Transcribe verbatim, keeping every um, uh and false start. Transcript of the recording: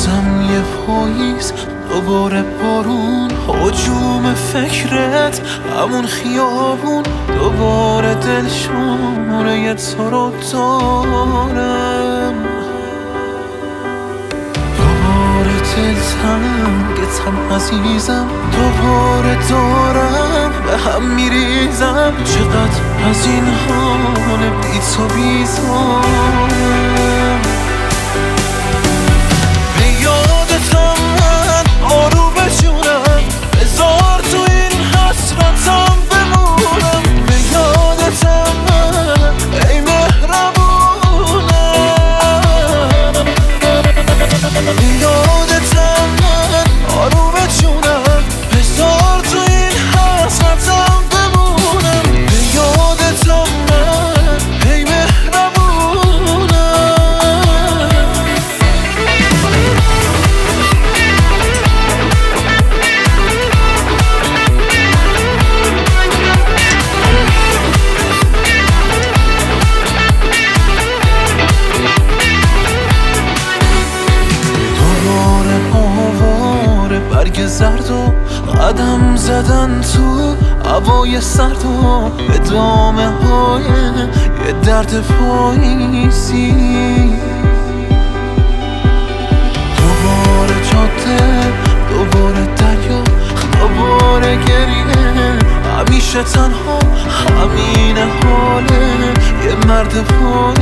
بازم یه پاییز، دوباره بارون، هجوم فکرت، همون خیابون، دوباره دل شوره تو رو دارم، دوباره دل تنگتم عزیزم، دوباره دارم به هم میریزم. چقدر از این حال بی تو بیزارم. به یادتم من آروم بشونم، بذار تو این حسرتم بمونم. به یادتم من ای مهربونم، به یادتم من آروم بشونم، بذار تو این حسرتم بمونم. به یادتم من ای مهربونم. دوباره آواره برگ زرد و قدم زدن تو هوای سرد و ادامه های یه درد پاییزی. دوباره جاده، دوباره دریا، دوباره گریه، همیشه تنها، همین حاله یه مرد پاییزی.